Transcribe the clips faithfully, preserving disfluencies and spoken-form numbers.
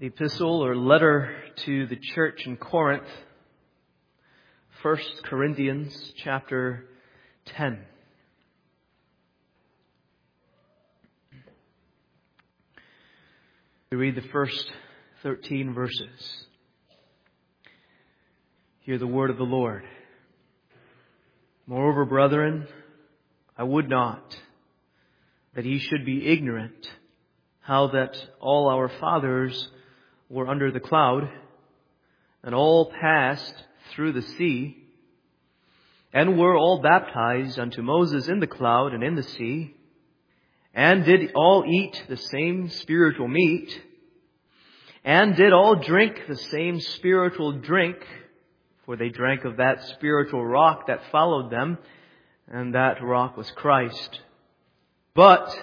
The epistle or letter to the church in Corinth, First Corinthians chapter ten. We read the first thirteen verses. Hear the word of the Lord. Moreover, brethren, I would not that ye should be ignorant how that all our fathers were under the cloud, and all passed through the sea, and were all baptized unto Moses in the cloud and in the sea, and did all eat the same spiritual meat, and did all drink the same spiritual drink, for they drank of that spiritual rock that followed them, and that rock was Christ. But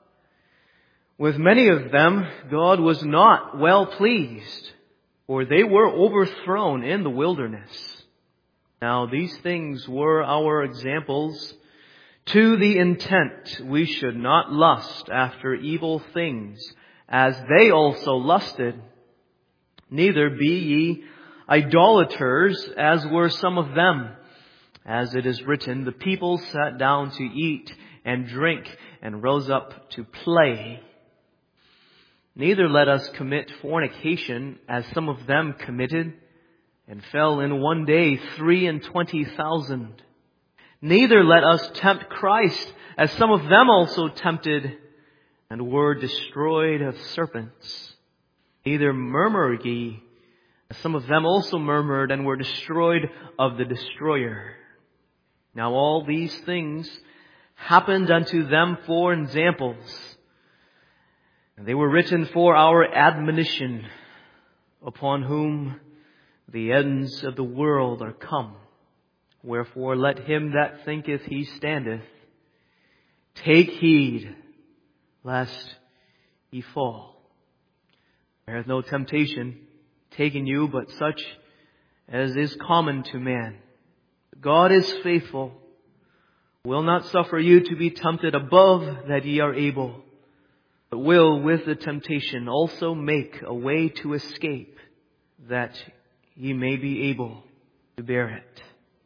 with many of them God was not well pleased, for they were overthrown in the wilderness. Now these things were our examples, to the intent we should not lust after evil things, as they also lusted. Neither be ye idolaters, as were some of them. As it is written, the people sat down to eat and drink, and rose up to play. Neither let us commit fornication, as some of them committed, and fell in one day three and twenty thousand. Neither let us tempt Christ, as some of them also tempted, and were destroyed of serpents. Neither murmur ye, as some of them also murmured, and were destroyed of the destroyer. Now all these things happened unto them for examples, and they were written for our admonition, upon whom the ends of the world are come. Wherefore let him that thinketh he standeth take heed, lest he fall. There hath no temptation taken you, but such as is common to man. God is faithful, will not suffer you to be tempted above that ye are able, but will with the temptation also make a way to escape, that ye may be able to bear it.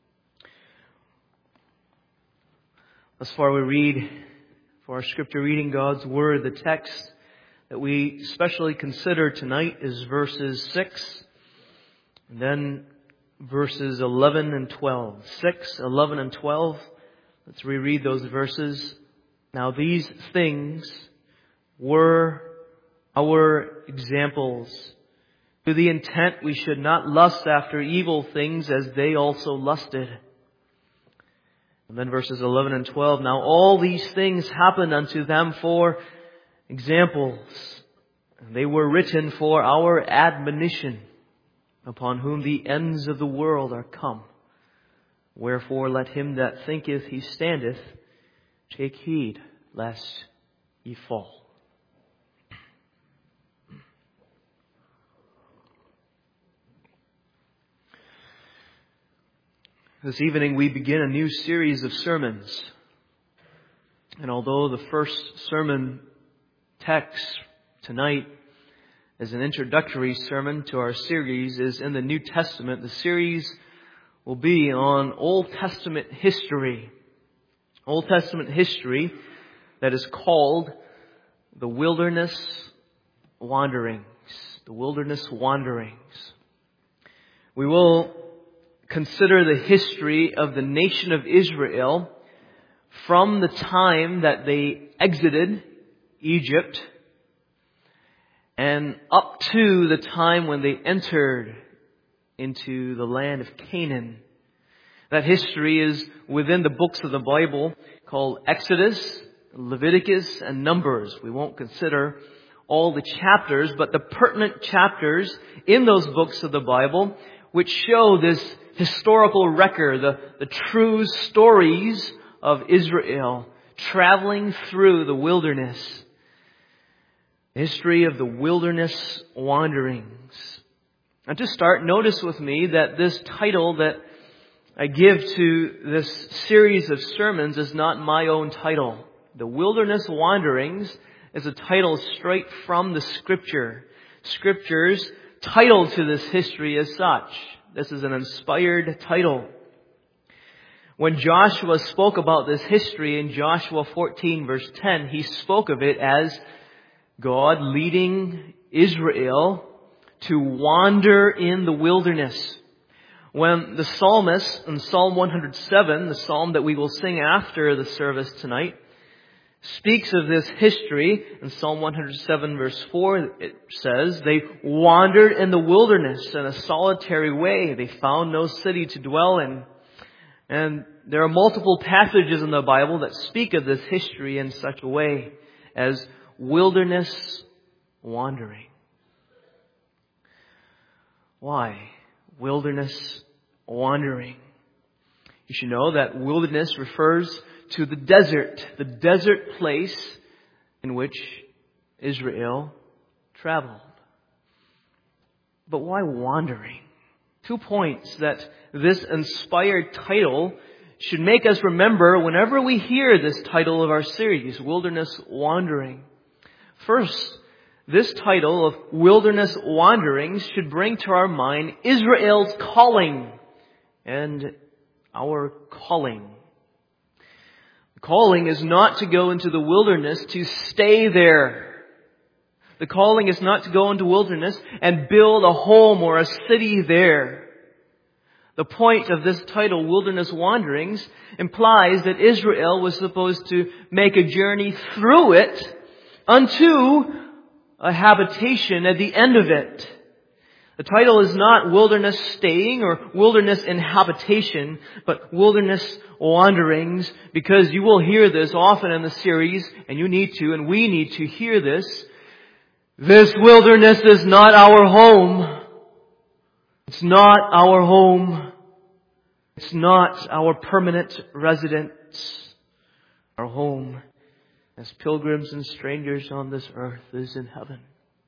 Thus far we read, for our scripture reading, God's Word. The text that we especially consider tonight is verses six, and then verses eleven and twelve. six, eleven, and twelve. Let's reread those verses. Now these things were our examples, to the intent we should not lust after evil things, as they also lusted. And then verses eleven and twelve. Now all these things happened unto them for examples, and they were written for our admonition, upon whom the ends of the world are come. Wherefore let him that thinketh he standeth take heed, lest he fall. This evening we begin a new series of sermons. And although the first sermon text tonight is an introductory sermon to our series is in the New Testament, the series will be on Old Testament history. Old Testament history that is called the Wilderness Wanderings. The Wilderness Wanderings. We will consider the history of the nation of Israel from the time that they exited Egypt and up to the time when they entered into the land of Canaan. That history is within the books of the Bible called Exodus, Leviticus, and Numbers. We won't consider all the chapters, but the pertinent chapters in those books of the Bible which show this historical record, the, the true stories of Israel traveling through the wilderness. The history of the wilderness wanderings. And to start, notice with me that this title that I give to this series of sermons is not my own title. The Wilderness Wanderings is a title straight from the Scripture. Scripture's title to this history as such. This is an inspired title. When Joshua spoke about this history in Joshua fourteen verse ten, he spoke of it as God leading Israel to wander in the wilderness. When the psalmist in Psalm one hundred seven, the psalm that we will sing after the service tonight, speaks of this history, in Psalm one hundred seven verse four, it says, they wandered in the wilderness in a solitary way. They found no city to dwell in. And there are multiple passages in the Bible that speak of this history in such a way as wilderness wandering. Why? Wilderness wandering. You should know that wilderness refers to the desert, the desert place in which Israel traveled. But why wandering? Two points that this inspired title should make us remember whenever we hear this title of our series, Wilderness Wandering. First, this title of Wilderness Wanderings should bring to our mind Israel's calling and our calling. The calling is not to go into the wilderness to stay there. The calling is not to go into wilderness and build a home or a city there. The point of this title, Wilderness Wanderings, implies that Israel was supposed to make a journey through it unto a habitation at the end of it. The title is not Wilderness Staying or Wilderness Inhabitation, but Wilderness Wanderings, because you will hear this often in the series, and you need to, and we need to hear this. This wilderness is not our home. It's not our home. It's not our permanent residence. Our home as pilgrims and strangers on this earth is in heaven.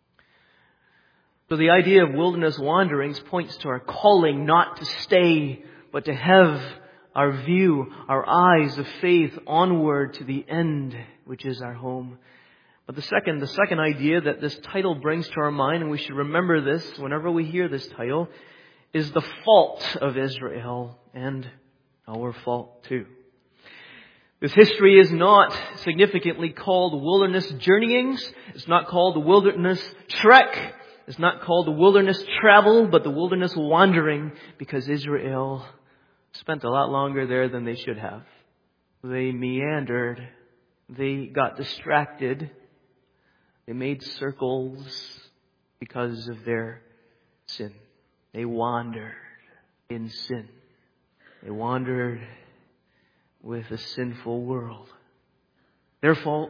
So the idea of wilderness wanderings points to our calling not to stay, but to have our view, our eyes of faith onward to the end, which is our home. But the second, the second idea that this title brings to our mind, and we should remember this whenever we hear this title, is the fault of Israel and our fault too. This history is not significantly called wilderness journeyings. It's not called the wilderness trek. It's not called the wilderness travel, but the wilderness wandering, because Israel spent a lot longer there than they should have. They meandered. They got distracted. They made circles because of their sin. They wandered in sin. They wandered with a sinful world. Their fault,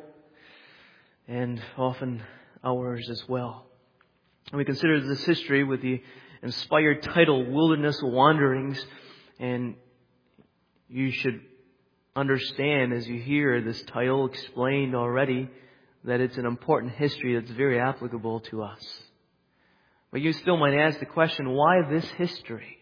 and often ours as well. And we consider this history with the inspired title, Wilderness Wanderings, and you should understand as you hear this title explained already that it's an important history that's very applicable to us. But you still might ask the question, why this history?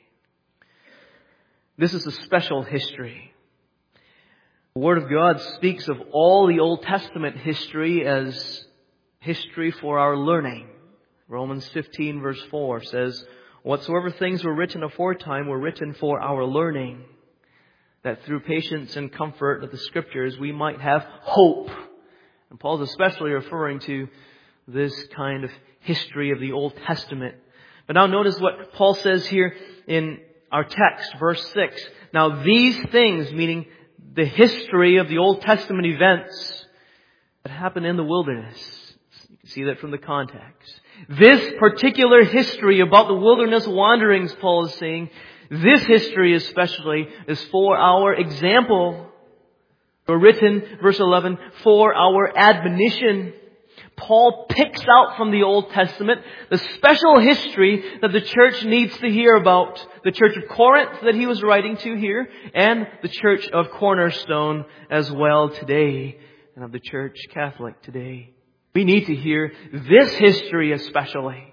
This is a special history. The Word of God speaks of all the Old Testament history as history for our learning. Romans fifteen verse four says, whatsoever things were written aforetime were written for our learning, that through patience and comfort of the Scriptures we might have hope. And Paul's especially referring to this kind of history of the Old Testament. But now notice what Paul says here in our text, verse six. Now these things, meaning the history of the Old Testament events that happened in the wilderness. You can see that from the context. This particular history about the wilderness wanderings, Paul is saying, this history especially is for our example. Were written, verse eleven, for our admonition. Paul picks out from the Old Testament the special history that the church needs to hear about. The church of Corinth that he was writing to here, and the church of Cornerstone as well today, and of the church Catholic today. We need to hear this history especially.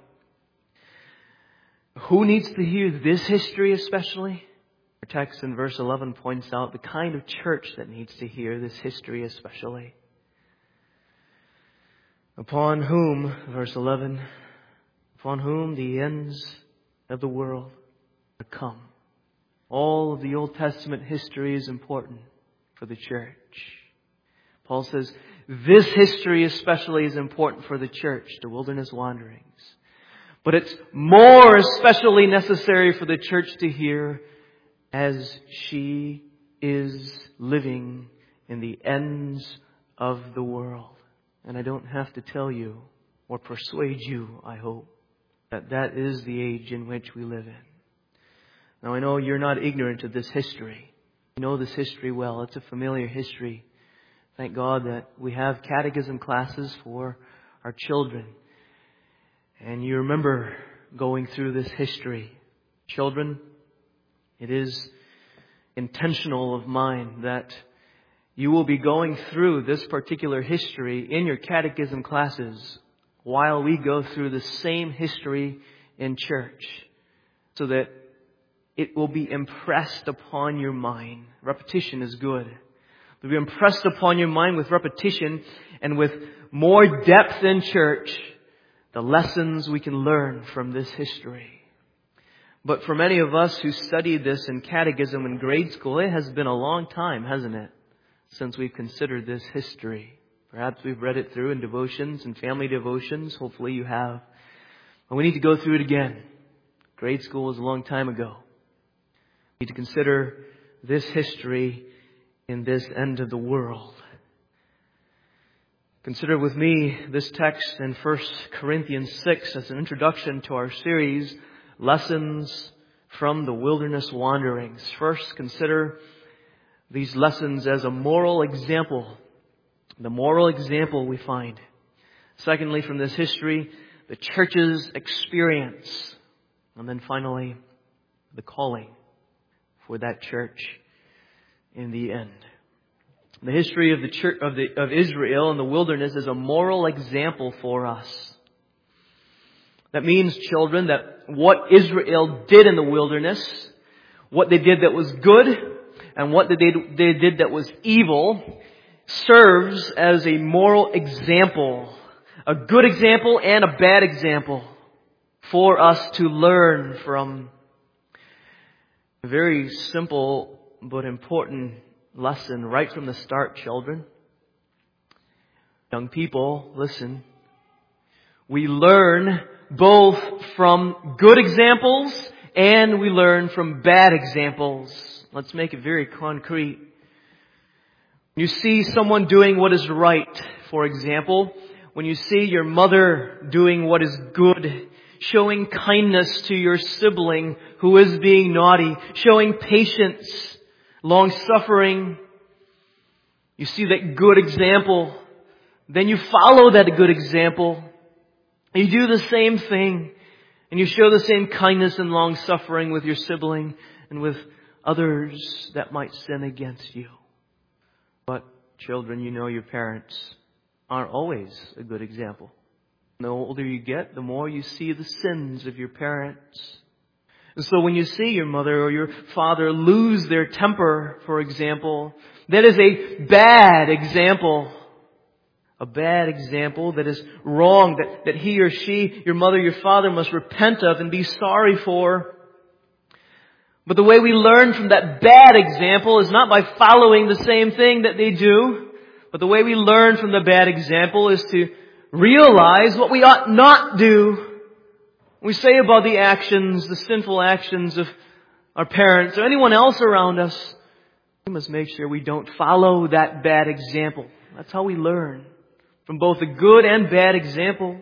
Who needs to hear this history especially? Our text in verse eleven points out the kind of church that needs to hear this history especially. Upon whom, verse eleven, upon whom the ends of the world are come. All of the Old Testament history is important for the church. Paul says this history especially is important for the church, the wilderness wanderings. But it's more especially necessary for the church to hear as she is living in the ends of the world. And I don't have to tell you or persuade you, I hope, that that is the age in which we live in. Now I know you're not ignorant of this history. You know this history well. It's a familiar history. Thank God that we have catechism classes for our children. And you remember going through this history. Children, it is intentional of mine that you will be going through this particular history in your catechism classes while we go through the same history in church, so that it will be impressed upon your mind. Repetition is good. It will be impressed upon your mind with repetition and with more depth in church, the lessons we can learn from this history. But for many of us who studied this in catechism in grade school, it has been a long time, hasn't it, since we've considered this history. Perhaps we've read it through in devotions and family devotions. Hopefully you have. But we need to go through it again. Grade school was a long time ago. We need to consider this history in this end of the world. Consider with me this text in First Corinthians six as an introduction to our series, Lessons from the Wilderness Wanderings. First, consider these lessons as a moral example. The moral example we find. Secondly, from this history, the church's experience. And then finally, the calling for that church in the end. The history of the church of the of Israel in the wilderness is a moral example for us. That means, children, that what Israel did in the wilderness, what they did that was good, and what they did, they did that was evil, serves as a moral example, a good example and a bad example for us to learn from. A very simple but important lesson right from the start, children. Young people, listen. We learn both from good examples and we learn from bad examples. Let's make it very concrete. You see someone doing what is right, for example, when you see your mother doing what is good, showing kindness to your sibling who is being naughty, showing patience, long-suffering, you see that good example, then you follow that good example. You do the same thing, and you show the same kindness and long-suffering with your sibling and with others that might sin against you. But children, you know your parents aren't always a good example. The older you get, the more you see the sins of your parents. And so when you see your mother or your father lose their temper, for example, that is a bad example. A bad example that is wrong, that, that he or she, your mother, your father must repent of and be sorry for. But the way we learn from that bad example is not by following the same thing that they do, but the way we learn from the bad example is to realize what we ought not do. We say about the actions, the sinful actions of our parents or anyone else around us, we must make sure we don't follow that bad example. That's how we learn from both a good and bad example.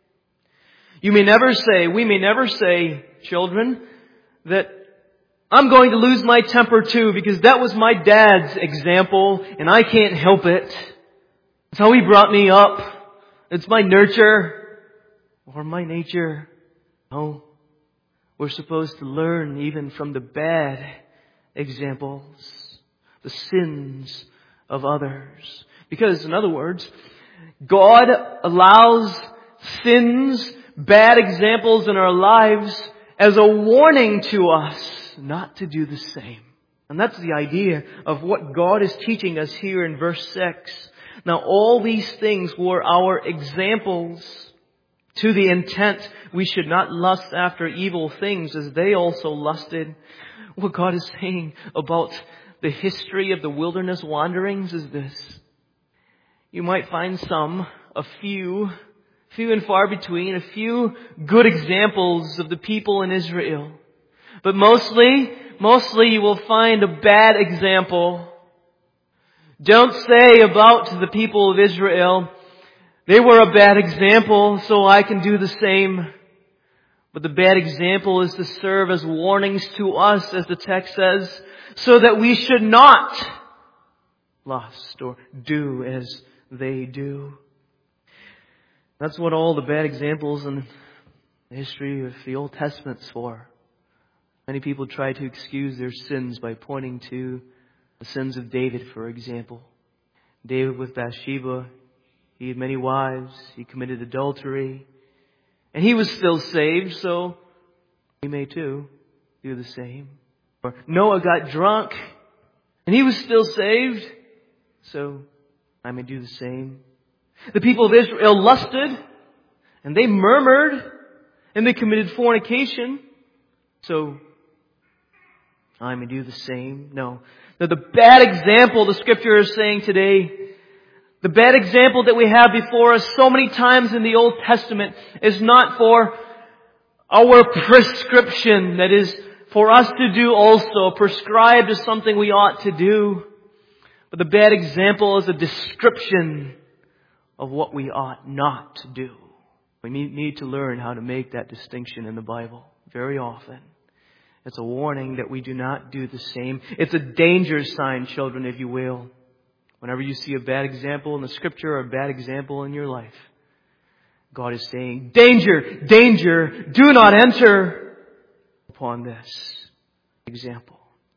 You may never say, we may never say, children, that I'm going to lose my temper too because that was my dad's example and I can't help it. It's how he brought me up. It's my nurture or my nature. No. We're supposed to learn even from the bad examples, the sins of others. Because, in other words, God allows sins, bad examples in our lives as a warning to us not to do the same. And that's the idea of what God is teaching us here in verse six. Now, all these things were our examples To the intent we should not lust after evil things as they also lusted. What God is saying about the history of the wilderness wanderings is this. You might find some, a few, few and far between, a few good examples of the people in Israel. But mostly, mostly you will find a bad example. Don't say about the people of Israel, they were a bad example, so I can do the same. But the bad example is to serve as warnings to us, as the text says, so that we should not lust or do as they do. That's what all the bad examples in the history of the Old Testament's for. Many people try to excuse their sins by pointing to the sins of David, for example. David with Bathsheba, he had many wives, he committed adultery, and he was still saved, so we may too do the same. Or Noah got drunk, and he was still saved, so I may do the same. The people of Israel lusted, and they murmured, and they committed fornication, so I may do the same. No. Now, the bad example the Scripture is saying today, the bad example that we have before us so many times in the Old Testament is not for our prescription, that is, for us to do also, prescribed as something we ought to do. But the bad example is a description of what we ought not to do. We need to learn how to make that distinction in the Bible very often. It's a warning that we do not do the same. It's a danger sign, children, if you will. Whenever you see a bad example in the Scripture or a bad example in your life, God is saying, danger, danger, do not enter upon this example.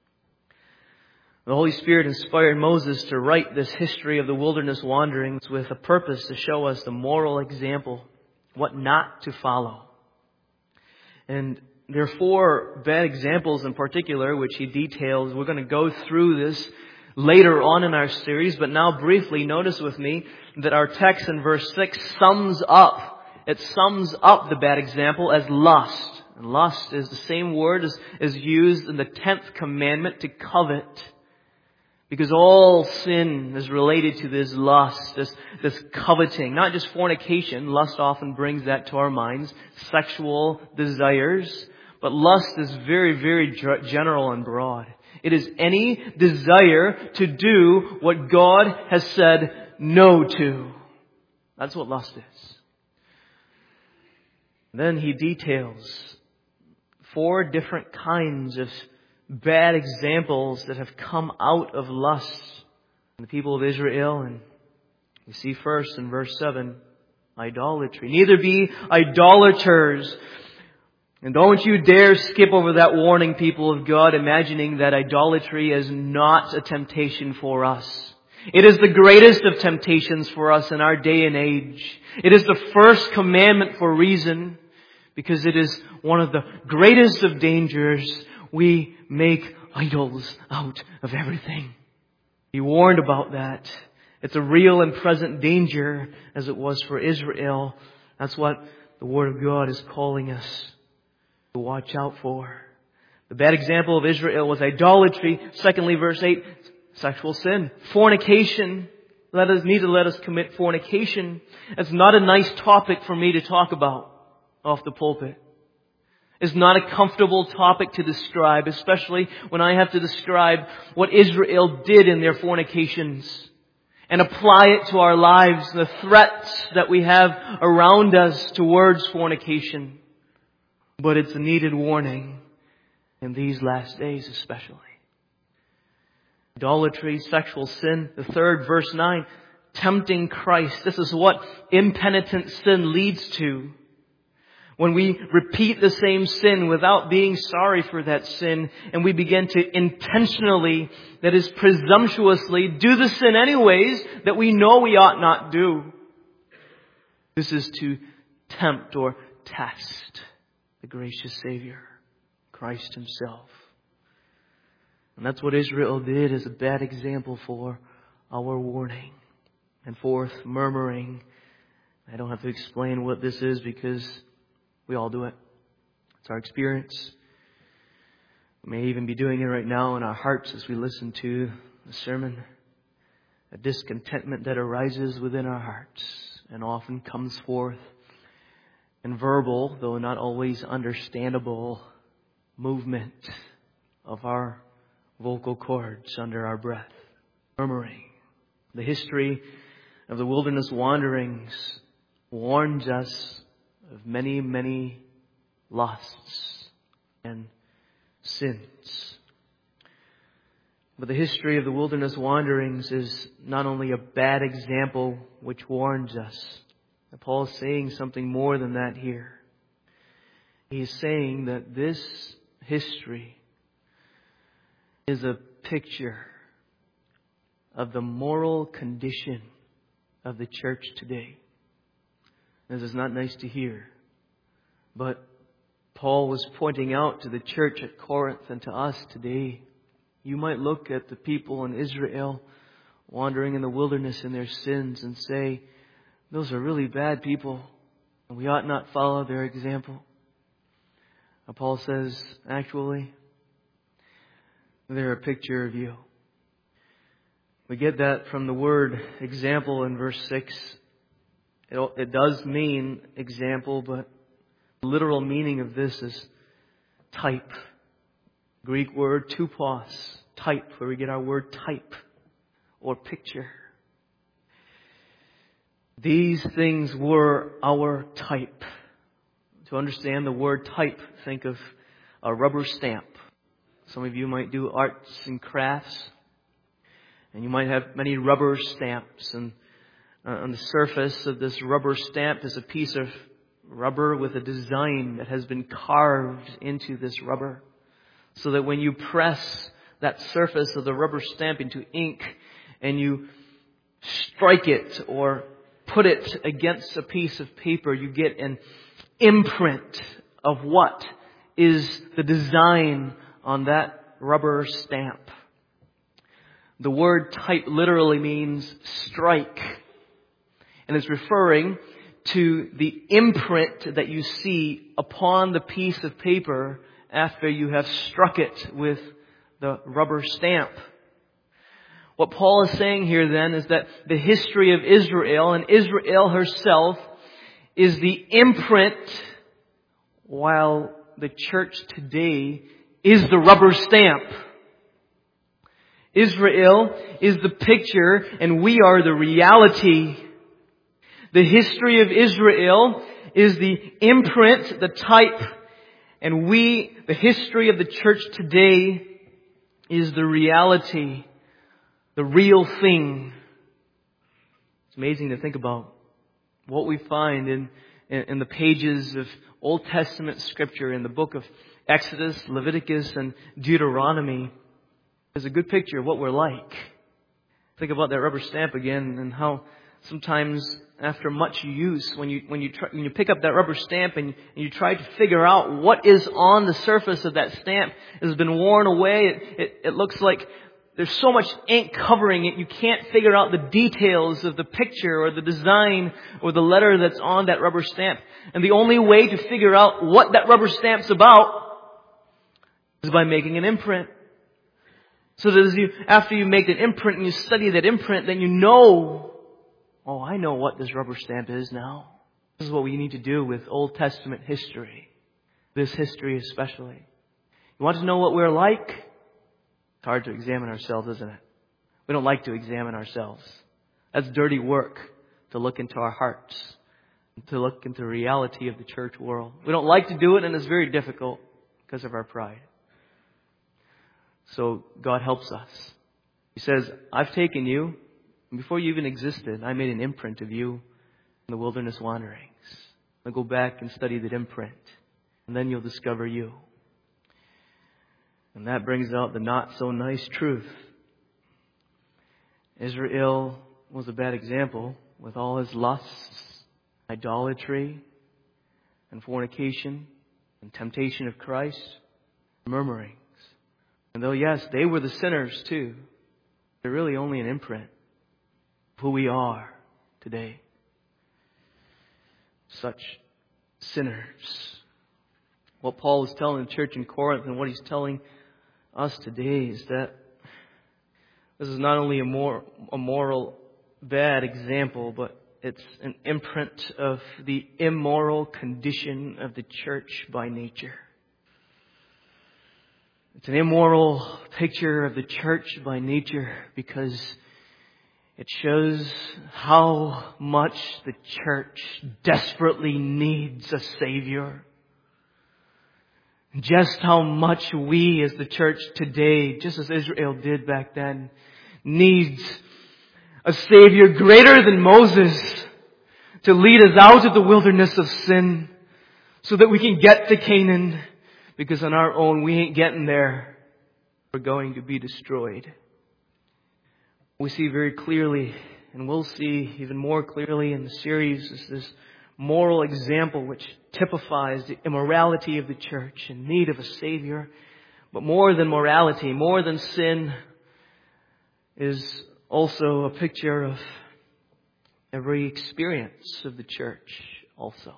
The Holy Spirit inspired Moses to write this history of the wilderness wanderings with a purpose to show us the moral example, what not to follow. And there are four bad examples in particular, which he details. We're going to go through this later on in our series, but now briefly notice with me that our text in verse six sums up, it sums up the bad example as lust. And lust is the same word as is used in the tenth commandment, to covet. Because all sin is related to this lust, this, this coveting, not just fornication. Lust often brings that to our minds, sexual desires. But lust is very, very general and broad. It is any desire to do what God has said no to. That's what lust is. Then he details four different kinds of bad examples that have come out of lust in the people of Israel. And you see first in verse seven, idolatry. Neither be idolaters. And don't you dare skip over that warning, people of God, imagining that idolatry is not a temptation for us. It is the greatest of temptations for us in our day and age. It is the first commandment for a reason, because it is one of the greatest of dangers. We make idols out of everything. He warned about that. It's a real and present danger, as it was for Israel. That's what the Word of God is calling us to watch out for. The bad example of Israel was idolatry. Secondly, verse eight, sexual sin. Fornication. Let us need to let us commit fornication. It's not a nice topic for me to talk about off the pulpit. It's not a comfortable topic to describe, especially when I have to describe what Israel did in their fornications and apply it to our lives, the threats that we have around us towards fornication. But it's a needed warning in these last days especially. Idolatry, sexual sin. The third, verse nine, tempting Christ. This is what impenitent sin leads to. When we repeat the same sin without being sorry for that sin, and we begin to intentionally, that is presumptuously, do the sin anyways that we know we ought not do. This is to tempt or test the gracious Savior, Christ Himself. And that's what Israel did as a bad example for our warning. And fourth, murmuring. I don't have to explain what this is because we all do it. It's our experience. We may even be doing it right now in our hearts as we listen to the sermon. A discontentment that arises within our hearts and often comes forth in verbal, though not always understandable, movement of our vocal cords under our breath. Murmuring. The history of the wilderness wanderings warns us of many, many lusts and sins. But the history of the wilderness wanderings is not only a bad example which warns us. Paul is saying something more than that here. He is saying that this history is a picture of the moral condition of the church today. This is not nice to hear, but Paul was pointing out to the church at Corinth and to us today. You might look at the people in Israel wandering in the wilderness in their sins and say, those are really bad people, and we ought not follow their example. And Paul says, actually, they're a picture of you. We get that from the word example in verse six. It, it does mean example, but the literal meaning of this is type. Greek word tupos, type, where we get our word type or picture. These things were our type. To understand the word type, think of a rubber stamp. Some of you might do arts and crafts, and you might have many rubber stamps. And uh, on the surface of this rubber stamp is a piece of rubber with a design that has been carved into this rubber, so that when you press that surface of the rubber stamp into ink and you strike it or put it against a piece of paper, you get an imprint of what is the design on that rubber stamp. The word type literally means strike, and it's referring to the imprint that you see upon the piece of paper after you have struck it with the rubber stamp. What Paul is saying here then is that the history of Israel and Israel herself is the imprint, while the church today is the rubber stamp. Israel is the picture and we are the reality. The history of Israel is the imprint, the type, and we, the history of the church today, is the reality, the real thing. It's amazing to think about what we find in, in, in the pages of Old Testament Scripture, in the book of Exodus, Leviticus, and Deuteronomy. Is a good picture of what we're like. Think about that rubber stamp again, and how sometimes after much use, when you when you try, when you pick up that rubber stamp and, and you try to figure out what is on the surface of that stamp, it has been worn away. It, it, it looks like there's so much ink covering it, you can't figure out the details of the picture or the design or the letter that's on that rubber stamp. And the only way to figure out what that rubber stamp's about is by making an imprint. So that as you, after you make an imprint and you study that imprint, then you know, oh, I know what this rubber stamp is now. This is what we need to do with Old Testament history. This history especially. You want to know what we're like? It's hard to examine ourselves, isn't it? We don't like to examine ourselves. That's dirty work, to look into our hearts, to look into the reality of the church world. We don't like to do it, and it's very difficult because of our pride. So God helps us. He says, I've taken you, and before you even existed, I made an imprint of you in the wilderness wanderings. Now go back and study that imprint, and then you'll discover you. And that brings out the not so nice truth. Israel was a bad example with all his lusts, idolatry, and fornication, and temptation of Christ, murmuring. And though, yes, they were the sinners too, they're really only an imprint of who we are today. such sinners. What Paul is telling the church in Corinth and what he's telling us today is that this is not only a, more, a moral bad example, but it's an imprint of the immoral condition of the church by nature. It's an immoral picture of the church by nature because it shows how much the church desperately needs a Savior. Just how much we as the church today, just as Israel did back then, needs a Savior greater than Moses to lead us out of the wilderness of sin so that we can get to Canaan, because on our own we ain't getting there. We're going to be destroyed. We see very clearly, and we'll see even more clearly in the series, is this moral example which typifies the immorality of the church in need of a Savior. But more than morality, more than sin, is also a picture of every experience of the church also.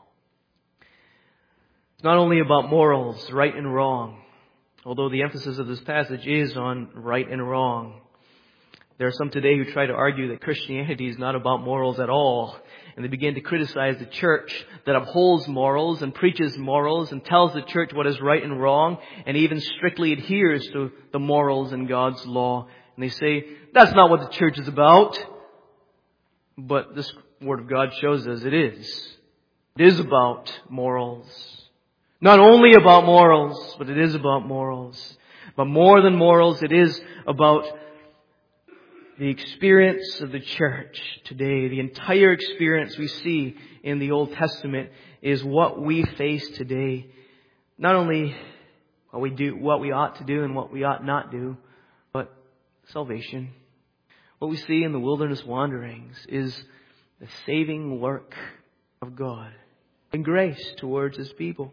It's not only about morals, right and wrong, although the emphasis of this passage is on right and wrong. There are some today who try to argue that Christianity is not about morals at all, and they begin to criticize the church that upholds morals and preaches morals and tells the church what is right and wrong and even strictly adheres to the morals in God's law. And they say, that's not what the church is about. But this Word of God shows us it is. It is about morals. Not only about morals, but it is about morals. But more than morals, it is about the experience of the church today. The entire experience we see in the Old Testament is what we face today. Not only what we do, what we ought to do and what we ought not do, but salvation. What we see in the wilderness wanderings is the saving work of God and grace towards His people.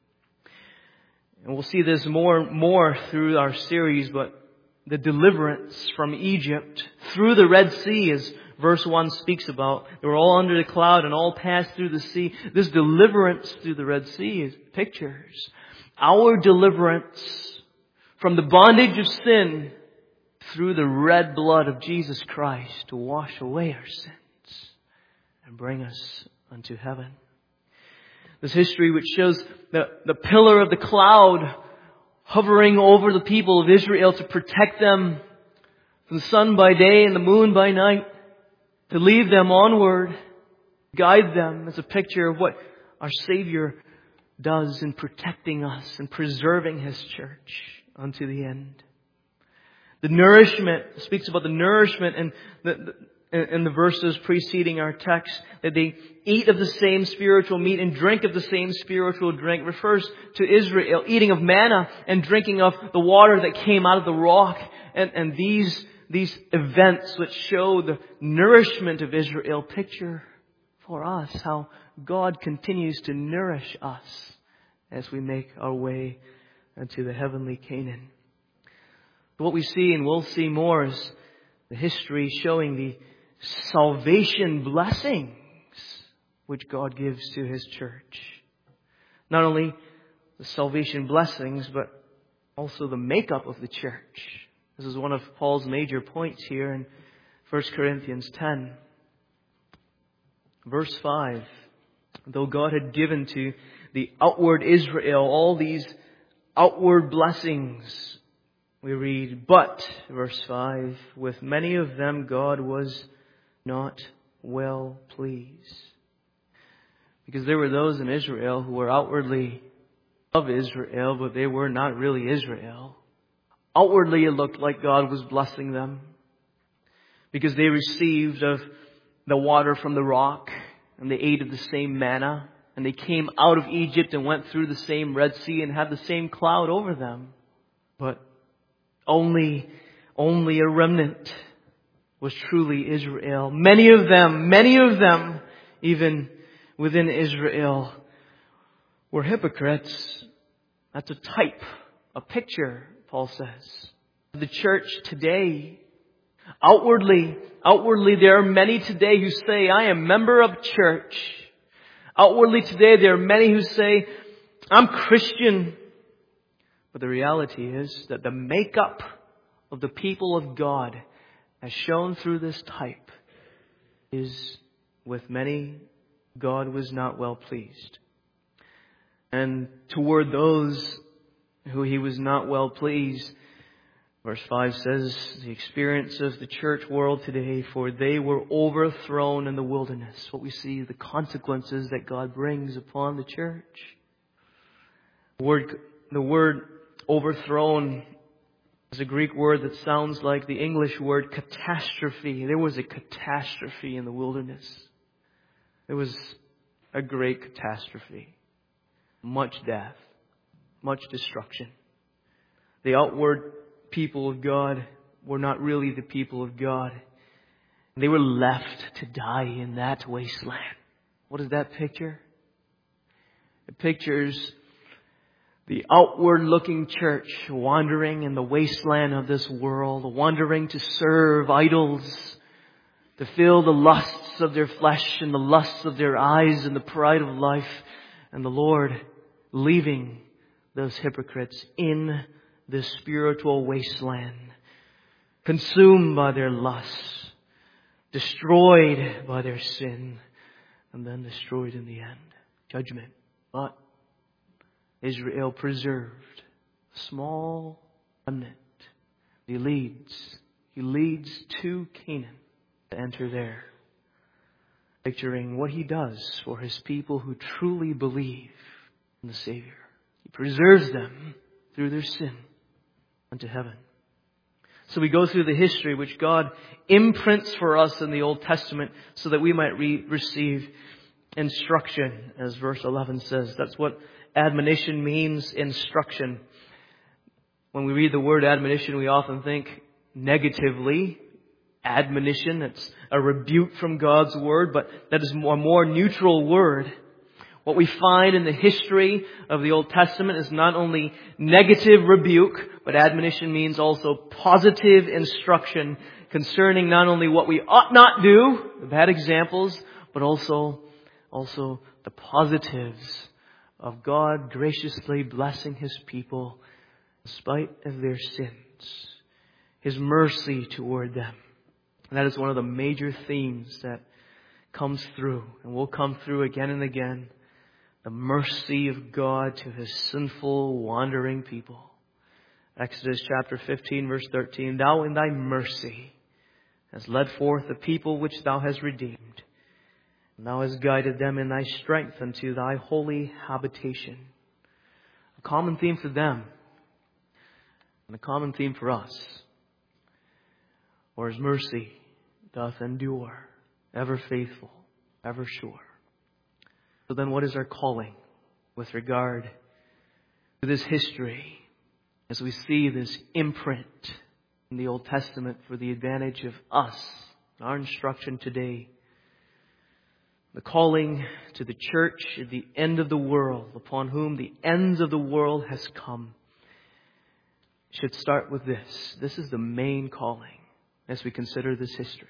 And we'll see this more more through our series, but the deliverance from Egypt through the Red Sea, as verse one speaks about. They were all under the cloud and all passed through the sea. This deliverance through the Red Sea is pictures our deliverance from the bondage of sin through the red blood of Jesus Christ to wash away our sins and bring us unto heaven. This history which shows the, the pillar of the cloud hovering over the people of Israel to protect them from the sun by day and the moon by night, to lead them onward, guide them, as a picture of what our Savior does in protecting us and preserving His church unto the end. The nourishment, speaks about the nourishment in the, in the verses preceding our text, that they eat of the same spiritual meat and drink of the same spiritual drink, refers to Israel eating of manna and drinking of the water that came out of the rock. And, and these, these events which show the nourishment of Israel picture for us how God continues to nourish us as we make our way into the heavenly Canaan. What we see, and we'll see more, is the history showing the salvation blessings which God gives to His church. Not only the salvation blessings, but also the makeup of the church. This is one of Paul's major points here in First Corinthians ten. Verse five. Though God had given to the outward Israel all these outward blessings, we read, but, verse five, with many of them God was not well pleased. Because there were those in Israel who were outwardly of Israel, but they were not really Israel. Outwardly it looked like God was blessing them, because they received of the water from the rock, and they ate of the same manna, and they came out of Egypt and went through the same Red Sea and had the same cloud over them. But Only, only a remnant was truly Israel. Many of them, many of them, even within Israel, were hypocrites. That's a type, a picture, Paul says. The church today, outwardly, outwardly there are many today who say, I am a member of church. Outwardly today, there are many who say, I'm Christian. But the reality is that the makeup of the people of God, as shown through this type, is with many, God was not well pleased. And toward those who He was not well pleased, verse five says, the experience of the church world today, for they were overthrown in the wilderness. What we see, the consequences that God brings upon the church. The word, the word overthrown is a Greek word that sounds like the English word catastrophe. There was a catastrophe in the wilderness. There was a great catastrophe. Much death. Much destruction. The outward people of God were not really the people of God. They were left to die in that wasteland. What does that picture? It pictures the outward-looking church wandering in the wasteland of this world, wandering to serve idols, to fill the lusts of their flesh and the lusts of their eyes and the pride of life. And the Lord leaving those hypocrites in this spiritual wasteland, consumed by their lusts, destroyed by their sin, and then destroyed in the end. Judgment. But Israel preserved a small remnant. He leads. He leads to Canaan to enter there. Picturing what He does for His people who truly believe in the Savior. He preserves them through their sin unto heaven. So we go through the history which God imprints for us in the Old Testament so that we might re- receive instruction, as verse eleven says. That's what admonition means, instruction. When we read the word admonition, we often think negatively. Admonition, it's a rebuke from God's Word, but that is a more neutral word. What we find in the history of the Old Testament is not only negative rebuke, but admonition means also positive instruction concerning not only what we ought not do, the bad examples, but also, also the positives of God graciously blessing His people in spite of their sins. His mercy toward them. And that is one of the major themes that comes through and will come through again and again. The mercy of God to His sinful, wandering people. Exodus chapter fifteen, verse thirteen. Thou in Thy mercy hast led forth the people which Thou hast redeemed. And Thou hast guided them in Thy strength unto Thy holy habitation. A common theme for them. And a common theme for us. For His mercy doth endure, ever faithful, ever sure. So then what is our calling with regard to this history as we see this imprint in the Old Testament for the advantage of us, our instruction today? The calling to the church at the end of the world, upon whom the ends of the world has come, should start with this. This is the main calling as we consider this history.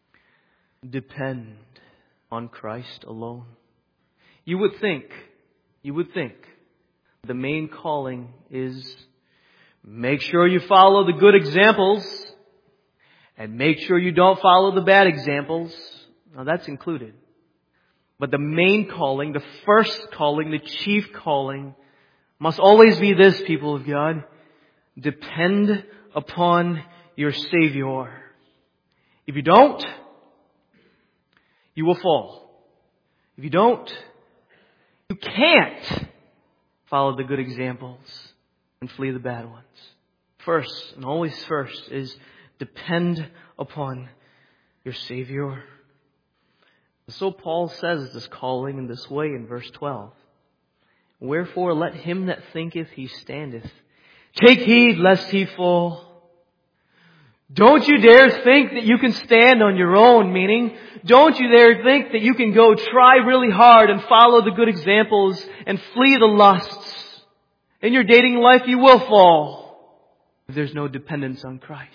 Depend on Christ alone. You would think, you would think the main calling is make sure you follow the good examples and make sure you don't follow the bad examples. Now that's included. But the main calling, the first calling, the chief calling must always be this, people of God. Depend upon your Savior. If you don't, you will fall. If you don't, you can't follow the good examples and flee the bad ones. First, and always first, is depend upon your Savior. So Paul says this calling in this way in verse twelve. Wherefore let him that thinketh he standeth take heed lest he fall. Don't you dare think that you can stand on your own, meaning don't you dare think that you can go try really hard and follow the good examples and flee the lusts. In your dating life you will fall if there's no dependence on Christ.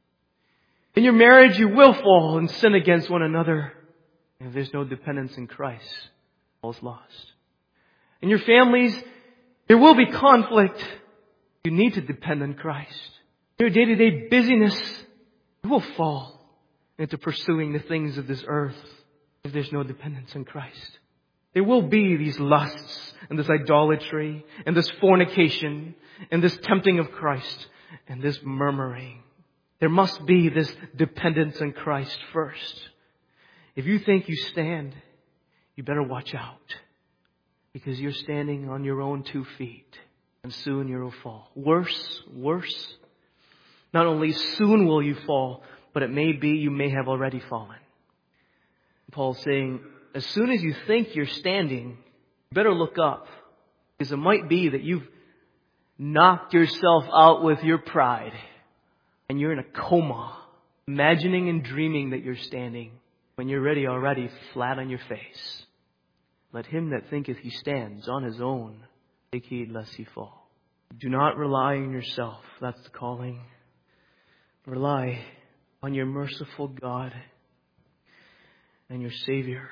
In your marriage you will fall and sin against one another if there's no dependence in Christ. all's lost. In your families, there will be conflict. You need to depend on Christ. Your day-to-day busyness, you will fall into pursuing the things of this earth if there's no dependence on Christ. There will be these lusts and this idolatry and this fornication and this tempting of Christ and this murmuring. There must be this dependence on Christ first. If you think you stand, you better watch out, because you're standing on your own two feet and soon you will fall. Worse, worse. Not only soon will you fall, but it may be you may have already fallen. Paul's saying, as soon as you think you're standing, you better look up, because it might be that you've knocked yourself out with your pride and you're in a coma, imagining and dreaming that you're standing when you're ready already flat on your face. Let him that thinketh he stands on his own take heed lest he fall. Do not rely on yourself. That's the calling. Rely on your merciful God and your Savior.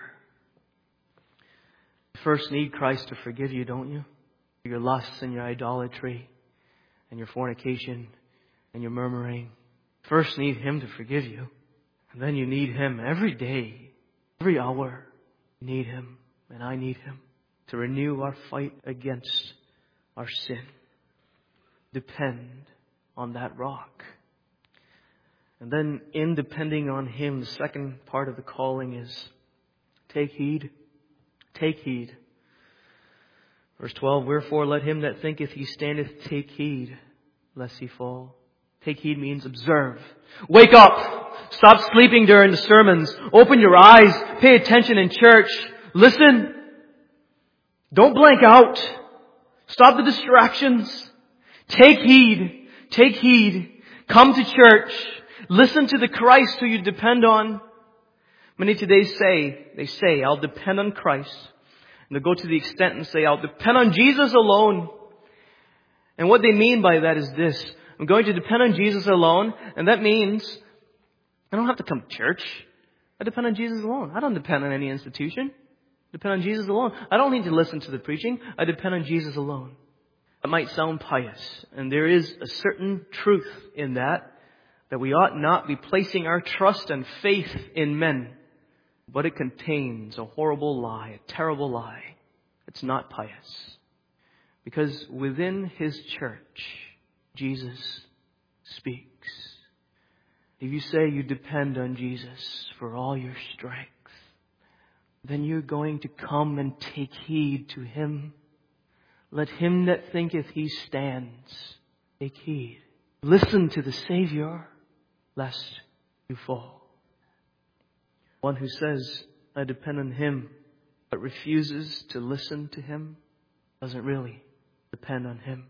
You first need Christ to forgive you, don't you? Your lusts and your idolatry and your fornication and your murmuring. First need Him to forgive you. And then you need Him every day, every hour. You need Him, and I need Him to renew our fight against our sin. Depend on that rock. And then in depending on Him, the second part of the calling is take heed. Take heed. Verse twelve, wherefore let him that thinketh he standeth take heed, lest he fall. Take heed means observe. Wake up! Stop sleeping during the sermons. Open your eyes. Pay attention in church. Listen. Don't blank out. Stop the distractions. Take heed. Take heed. Come to church. Listen to the Christ who you depend on. Many today say, they say, I'll depend on Christ. And they go to the extent and say, I'll depend on Jesus alone. And what they mean by that is this. I'm going to depend on Jesus alone. And that means I don't have to come to church. I depend on Jesus alone. I don't depend on any institution. I depend on Jesus alone. I don't need to listen to the preaching. I depend on Jesus alone. That might sound pious. And there is a certain truth in that, that we ought not be placing our trust and faith in men. But it contains a horrible lie, a terrible lie. It's not pious. Because within His church, Jesus speaks. If you say you depend on Jesus for all your strength, then you're going to come and take heed to Him. Let him that thinketh he stands take heed. Listen to the Savior, lest you fall. One who says, I depend on Him, but refuses to listen to Him, doesn't really depend on Him.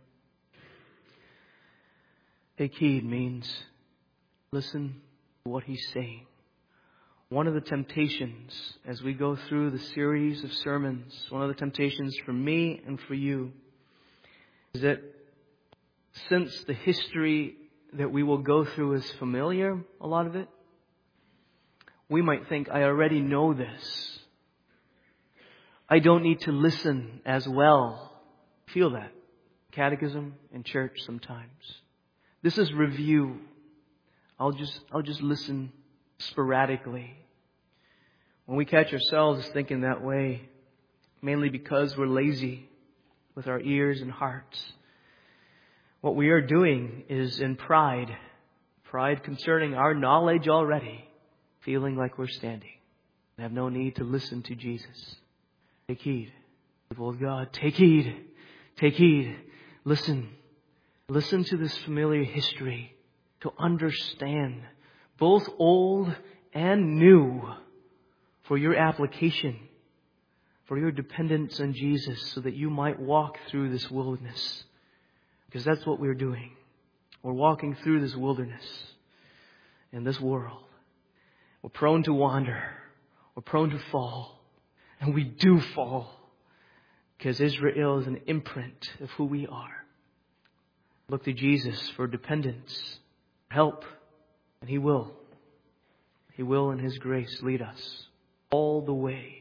Take heed means listen to what He's saying. One of the temptations as we go through the series of sermons, one of the temptations for me and for you, is that since the history that we will go through is familiar, a lot of it, we might think, I already know this. I don't need to listen as well. Feel that. Catechism in church sometimes. This is review. I'll just, I'll just listen sporadically. When we catch ourselves thinking that way, mainly because we're lazy with our ears and hearts, what we are doing is in pride. Pride concerning our knowledge already. Feeling like we're standing and have no need to listen to Jesus. Take heed, people of God. Take heed. Take heed. Listen. Listen to this familiar history to understand both old and new for your application, for your dependence on Jesus, so that you might walk through this wilderness. Because that's what we're doing. We're walking through this wilderness in this world. We're prone to wander. We're prone to fall. And we do fall. Because Israel is an imprint of who we are. Look to Jesus for dependence, help. And He will. He will in His grace lead us all the way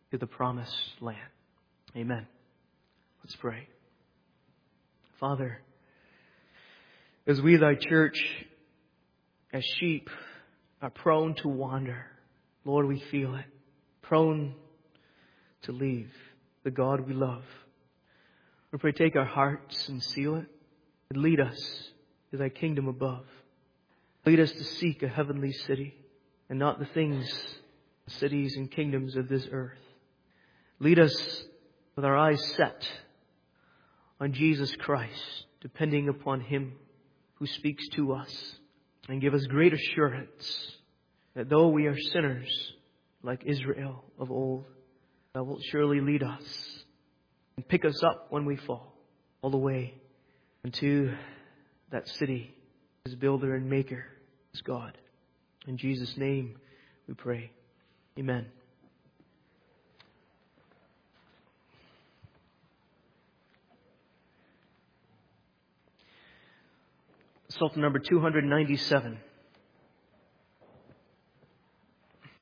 to the promised land. Amen. Let's pray. Father, as we, thy church, as sheep, are prone to wander, Lord, we feel it. Prone to leave the God we love. We pray, take our hearts and seal it, and lead us to thy kingdom above. Lead us to seek a heavenly city, and not the things, cities and kingdoms of this earth. Lead us with our eyes set on Jesus Christ, depending upon Him who speaks to us, and give us great assurance that though we are sinners like Israel of old, thou wilt surely lead us and pick us up when we fall, all the way into that city, His builder and maker is God. In Jesus' name we pray. Amen. Psalm number two hundred ninety-seven.